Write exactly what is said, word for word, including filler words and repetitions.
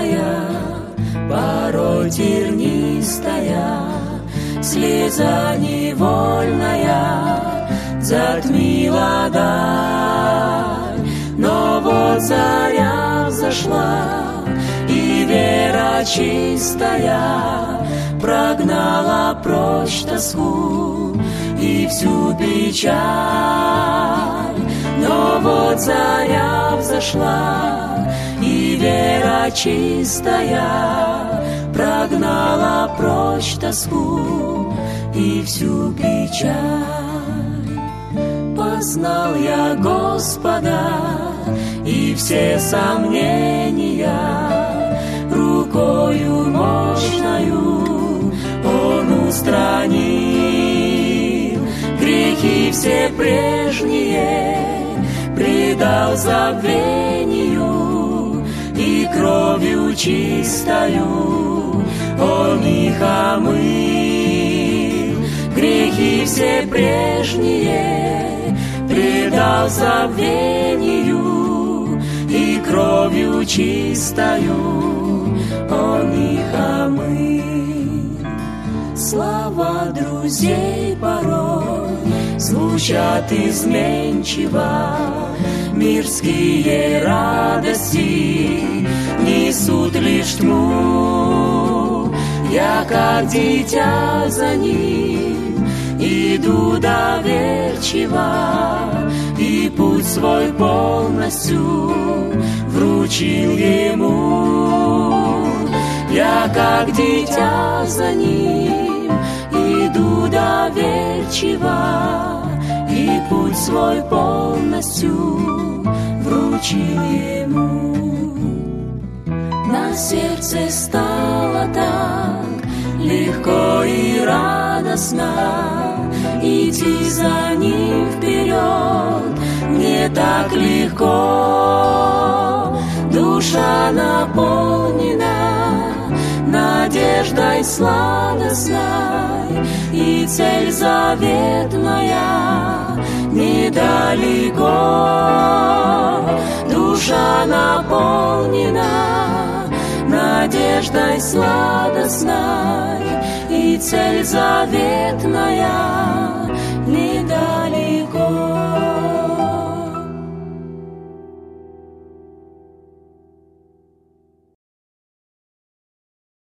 горькая, порой тернистая, слеза невольная затмила даль. Но вот заря взошла, и вера чистая прогнала прочь тоску и всю печаль. Но вот заря взошла, и вера чистая прогнала прочь тоску и всю печаль. Познал я Господа, и все сомнения рукою мощною Он устранил. Грехи все прежние предал забвению, и кровью чистою Он их омыл. Грехи все прежние предал забвению, и кровью чистою Он их омыл. Слова друзей порой звучат изменчиво, мирские радости несут лишь тьму. Я, как дитя, за ним иду доверчиво, и путь свой полностью вручил Ему. Я, как дитя, за ним иду доверчиво, и путь свой полностью вручил Ему. На сердце стало так легко и радостно идти за Ним вперед. Мне так легко, душа наполнена надеждой сладостной, и цель заветная недалеко. Душа наполнена надеждой сладостной, и цель заветная недалеко.